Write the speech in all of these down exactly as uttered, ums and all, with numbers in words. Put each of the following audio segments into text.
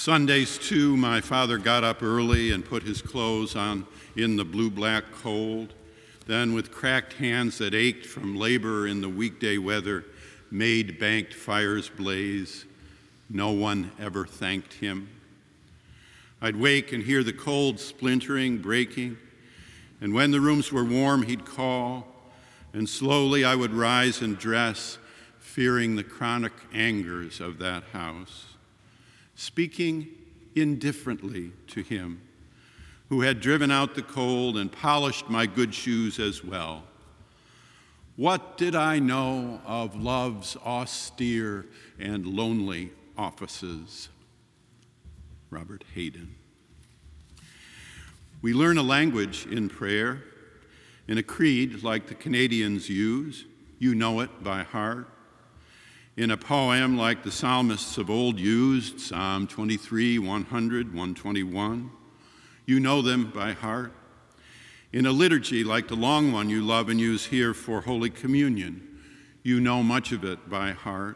Sundays, too, my father got up early and put his clothes on in the blue-black cold. Then, with cracked hands that ached from labor in the weekday weather, made banked fires blaze. No one ever thanked him. I'd wake and hear the cold splintering, breaking, and when the rooms were warm, he'd call, and slowly I would rise and dress, fearing the chronic angers of that house, speaking indifferently to him, who had driven out the cold and polished my good shoes as well. What did I know of love's austere and lonely offices? Robert Hayden. We learn a language in prayer, in a creed like the Canadians use. You know it by heart. In a poem like the psalmists of old used, Psalm twenty-three, one hundred, one twenty-one, you know them by heart. In a liturgy like the long one you love and use here for Holy Communion, you know much of it by heart.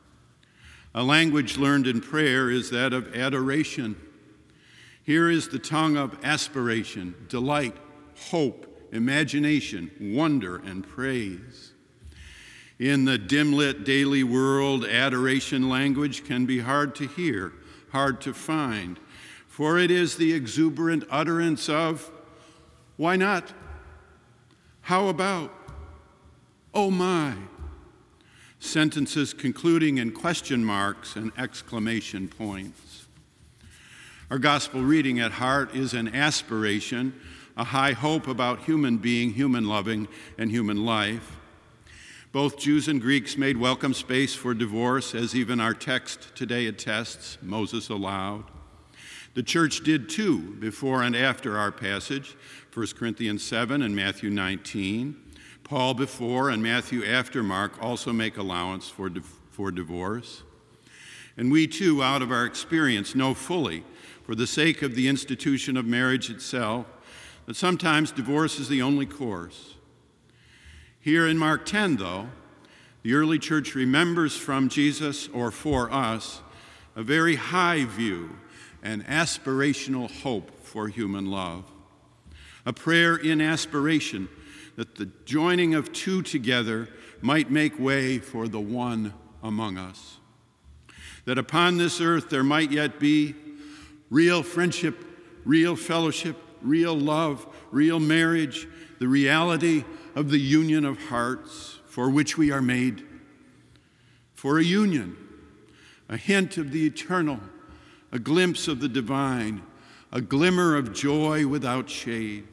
A language learned in prayer is that of adoration. Here is the tongue of aspiration, delight, hope, imagination, wonder, and praise. In the dim-lit daily world, adoration language can be hard to hear, hard to find, for it is the exuberant utterance of, why not? How about? Oh my. Sentences concluding in question marks and exclamation points. Our gospel reading at heart is an aspiration, a high hope about human being, human loving, and human life. Both Jews and Greeks made welcome space for divorce, as even our text today attests, Moses allowed. The church did too, before and after our passage, First Corinthians seven and Matthew nineteen. Paul before and Matthew after Mark also make allowance for, di- for divorce. And we too, out of our experience, know fully, for the sake of the institution of marriage itself, that sometimes divorce is the only course. Here in Mark ten, though, the early church remembers from Jesus, or for us, a very high view, an aspirational hope for human love. A prayer in aspiration that the joining of two together might make way for the one among us. That upon this earth there might yet be real friendship, real fellowship, real love, real marriage, the reality of the union of hearts for which we are made. For a union, a hint of the eternal, a glimpse of the divine, a glimmer of joy without shade.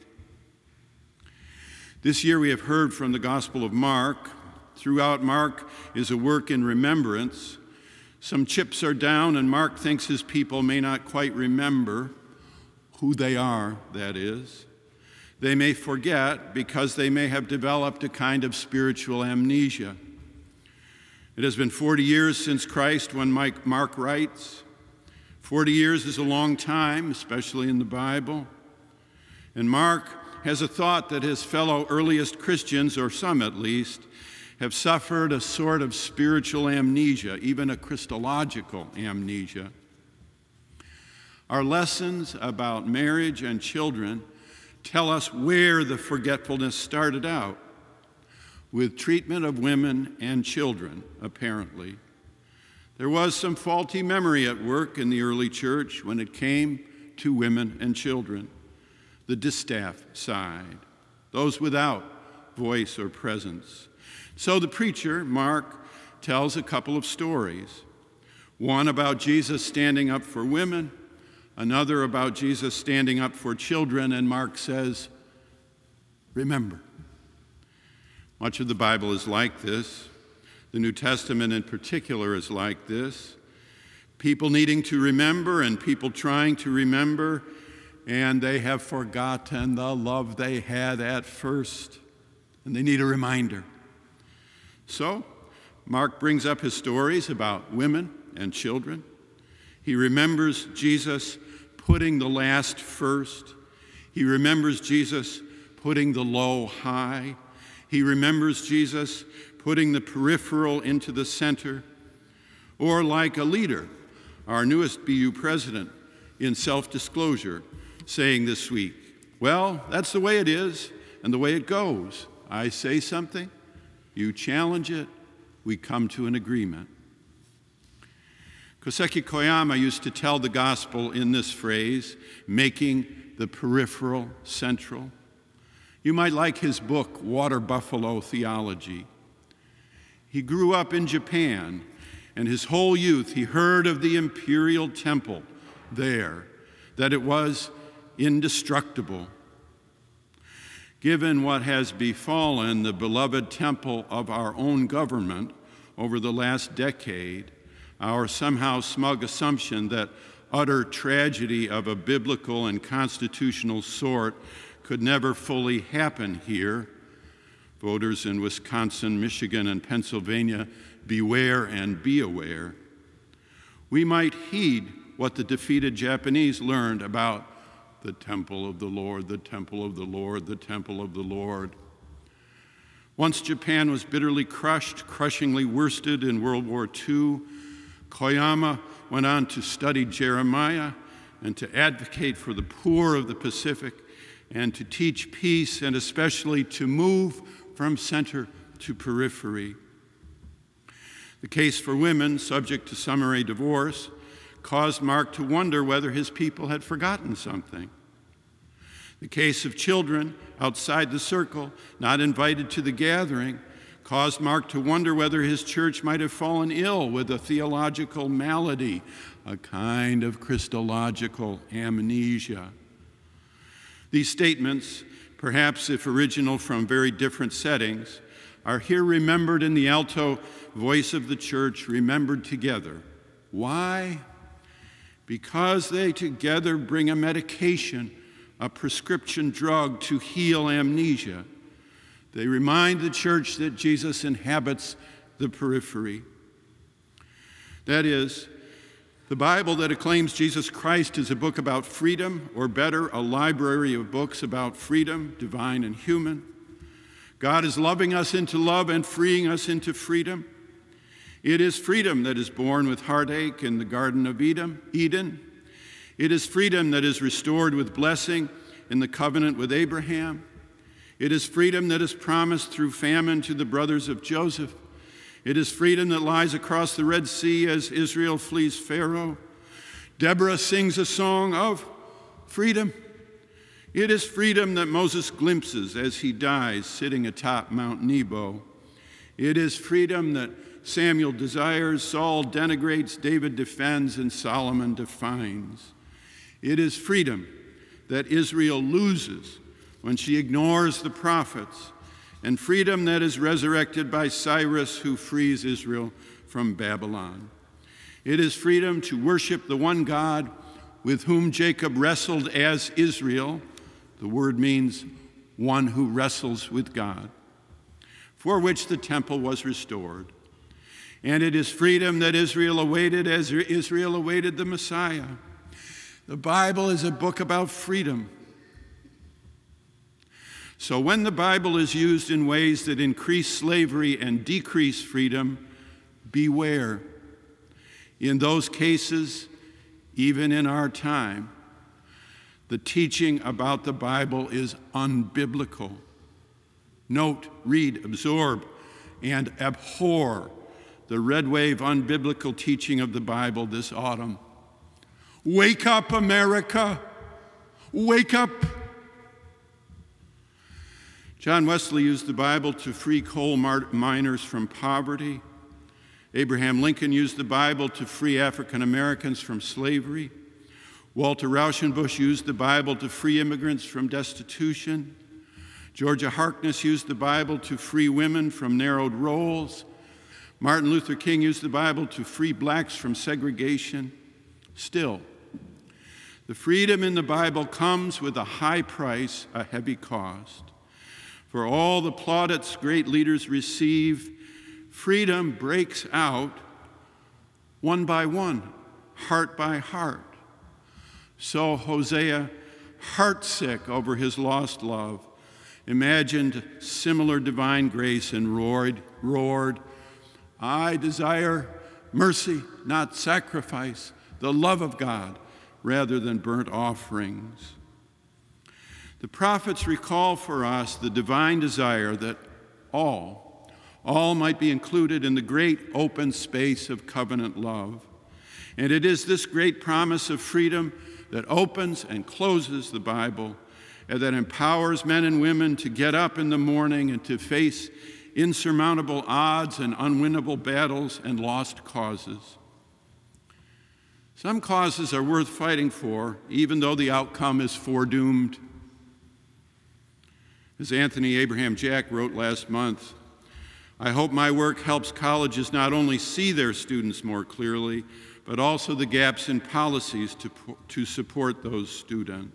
This year we have heard from the Gospel of Mark. Throughout Mark is a work in remembrance. Some chips are down, and Mark thinks his people may not quite remember who they are, that is. They may forget because they may have developed a kind of spiritual amnesia. It has been forty years since Christ when Mike, Mark writes. forty years is a long time, especially in the Bible. And Mark has a thought that his fellow earliest Christians, or some at least, have suffered a sort of spiritual amnesia, even a Christological amnesia. Our lessons about marriage and children tell us where the forgetfulness started out, with treatment of women and children, apparently. There was some faulty memory at work in the early church when it came to women and children, the distaff side, those without voice or presence. So the preacher, Mark, tells a couple of stories. One about Jesus standing up for women, another about Jesus standing up for children, and Mark says, remember. Much of the Bible is like this. The New Testament in particular is like this. People needing to remember and people trying to remember, and they have forgotten the love they had at first, and they need a reminder. So, Mark brings up his stories about women and children. He remembers Jesus putting the last first. He remembers Jesus putting the low high. He remembers Jesus putting the peripheral into the center. Or like a leader, our newest B U president, in self-disclosure, saying this week, well, that's the way it is and the way it goes. I say something, you challenge it, we come to an agreement. Koseki Koyama used to tell the gospel in this phrase, making the peripheral central. You might like his book, Water Buffalo Theology. He grew up in Japan, and his whole youth he heard of the imperial temple there, that it was indestructible. Given what has befallen the beloved temple of our own government over the last decade, our somehow smug assumption that utter tragedy of a biblical and constitutional sort could never fully happen here. Voters in Wisconsin, Michigan, and Pennsylvania, beware and be aware. We might heed what the defeated Japanese learned about the temple of the Lord, the temple of the Lord, the temple of the Lord. Once Japan was bitterly crushed, crushingly worsted in World War Two, Koyama went on to study Jeremiah and to advocate for the poor of the Pacific and to teach peace and especially to move from center to periphery. The case for women subject to summary divorce caused Mark to wonder whether his people had forgotten something. The case of children outside the circle, not invited to the gathering, caused Mark to wonder whether his church might have fallen ill with a theological malady, a kind of Christological amnesia. These statements, perhaps if original from very different settings, are here remembered in the alto voice of the church, remembered together. Why? Because they together bring a medication, a prescription drug to heal amnesia. They remind the church that Jesus inhabits the periphery. That is, the Bible that acclaims Jesus Christ is a book about freedom, or better, a library of books about freedom, divine and human. God is loving us into love and freeing us into freedom. It is freedom that is born with heartache in the Garden of Eden. It is freedom that is restored with blessing in the covenant with Abraham. It is freedom that is promised through famine to the brothers of Joseph. It is freedom that lies across the Red Sea as Israel flees Pharaoh. Deborah sings a song of freedom. It is freedom that Moses glimpses as he dies sitting atop Mount Nebo. It is freedom that Samuel desires, Saul denigrates, David defends, and Solomon defines. It is freedom that Israel loses when she ignores the prophets, and freedom that is resurrected by Cyrus, who frees Israel from Babylon. It is freedom to worship the one God with whom Jacob wrestled as Israel. The word means one who wrestles with God, for which the temple was restored. And it is freedom that Israel awaited as Israel awaited the Messiah. The Bible is a book about freedom. So when the Bible is used in ways that increase slavery and decrease freedom, beware. In those cases, even in our time, the teaching about the Bible is unbiblical. Note, read, absorb, and abhor the red wave unbiblical teaching of the Bible this autumn. Wake up, America! Wake up! John Wesley used the Bible to free coal miners from poverty. Abraham Lincoln used the Bible to free African Americans from slavery. Walter Rauschenbusch used the Bible to free immigrants from destitution. Georgia Harkness used the Bible to free women from narrowed roles. Martin Luther King used the Bible to free blacks from segregation. Still, the freedom in the Bible comes with a high price, a heavy cost. For all the plaudits great leaders receive, freedom breaks out one by one, heart by heart. So Hosea, heartsick over his lost love, imagined similar divine grace and roared, roared, I desire mercy, not sacrifice, the love of God, rather than burnt offerings. The prophets recall for us the divine desire that all, all might be included in the great open space of covenant love. And it is this great promise of freedom that opens and closes the Bible, and that empowers men and women to get up in the morning and to face insurmountable odds and unwinnable battles and lost causes. Some causes are worth fighting for, even though the outcome is foredoomed. As Anthony Abraham Jack wrote last month, I hope my work helps colleges not only see their students more clearly, but also the gaps in policies to, to support those students.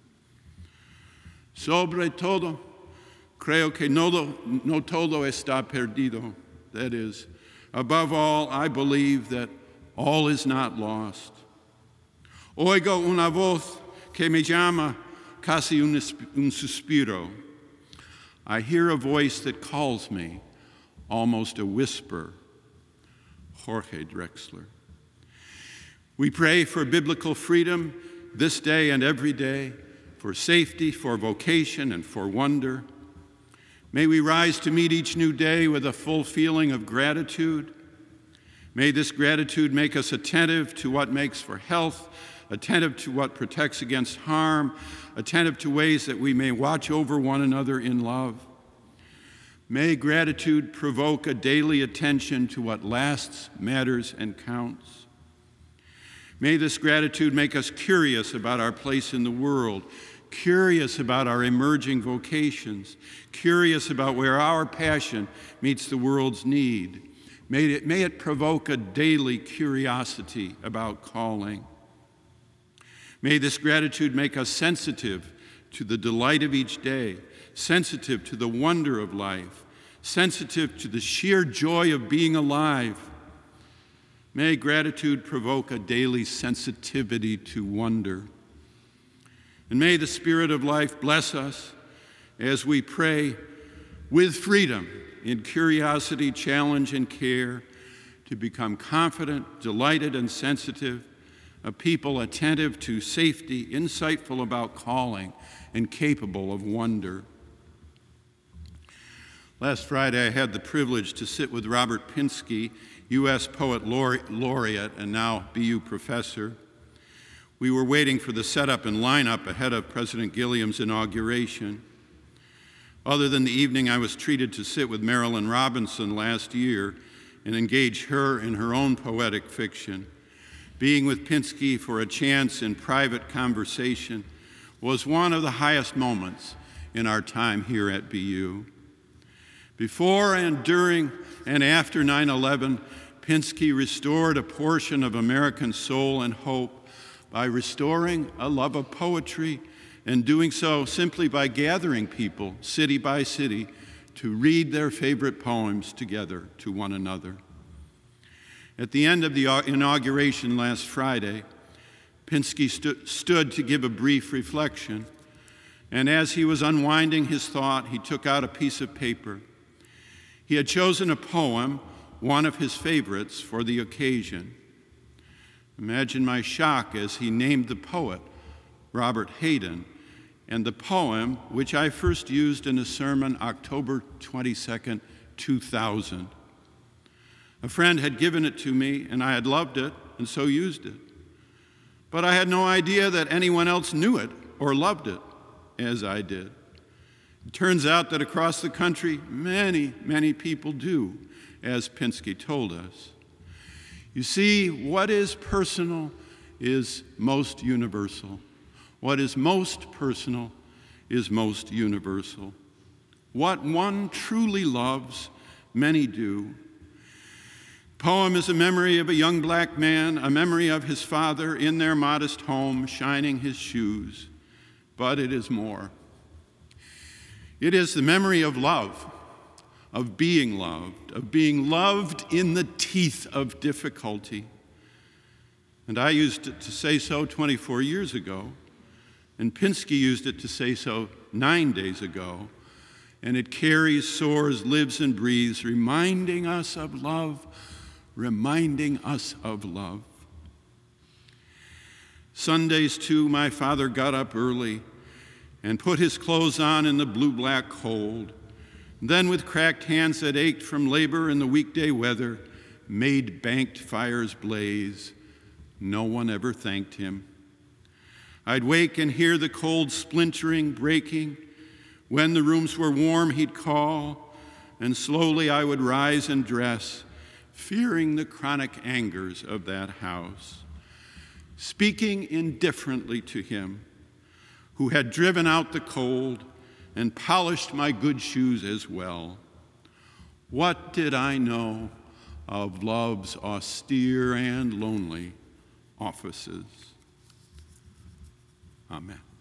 Sobre todo, creo que no, no todo está perdido. That is, above all, I believe that all is not lost. Oigo una voz que me llama, casi un, un suspiro. I hear a voice that calls me, almost a whisper. Jorge Drexler. We pray for biblical freedom this day and every day, for safety, for vocation, and for wonder. May we rise to meet each new day with a full feeling of gratitude. May this gratitude make us attentive to what makes for health, attentive to what protects against harm, attentive to ways that we may watch over one another in love. May gratitude provoke a daily attention to what lasts, matters, and counts. May this gratitude make us curious about our place in the world, curious about our emerging vocations, curious about where our passion meets the world's need. May it, may it provoke a daily curiosity about calling. May this gratitude make us sensitive to the delight of each day, sensitive to the wonder of life, sensitive to the sheer joy of being alive. May gratitude provoke a daily sensitivity to wonder. And may the Spirit of life bless us as we pray with freedom in curiosity, challenge, and care to become confident, delighted, and sensitive, a people attentive to safety, insightful about calling, and capable of wonder. Last Friday, I had the privilege to sit with Robert Pinsky, U S Poet Laureate and now B U professor. We were waiting for the setup and lineup ahead of President Gilliam's inauguration. Other than the evening I was treated to sit with Marilynne Robinson last year and engage her in her own poetic fiction, being with Pinsky for a chance in private conversation was one of the highest moments in our time here at B U. Before and during and after nine eleven, Pinsky restored a portion of American soul and hope by restoring a love of poetry, and doing so simply by gathering people, city by city, to read their favorite poems together to one another. At the end of the inauguration last Friday, Pinsky stu- stood to give a brief reflection, and as he was unwinding his thought, he took out a piece of paper. He had chosen a poem, one of his favorites, for the occasion. Imagine my shock as he named the poet, Robert Hayden, and the poem, which I first used in a sermon October twenty-second, two thousand. A friend had given it to me, and I had loved it, and so used it. But I had no idea that anyone else knew it or loved it as I did. It turns out that across the country, many, many people do, as Pinsky told us. You see, what is personal is most universal. What is most personal is most universal. What one truly loves, many do. Poem is a memory of a young black man, a memory of his father in their modest home, shining his shoes. But it is more. It is the memory of love, of being loved, of being loved in the teeth of difficulty. And I used it to say so twenty-four years ago, and Pinsky used it to say so nine days ago, and it carries, soars, lives, and breathes, reminding us of love, reminding us of love. Sundays, too, my father got up early and put his clothes on in the blue-black cold. Then, with cracked hands that ached from labor in the weekday weather, made banked fires blaze. No one ever thanked him. I'd wake and hear the cold splintering, breaking. When the rooms were warm, he'd call, and slowly I would rise and dress, fearing the chronic angers of that house. Speaking indifferently to him, who had driven out the cold and polished my good shoes as well. What did I know of love's austere and lonely offices? Amen.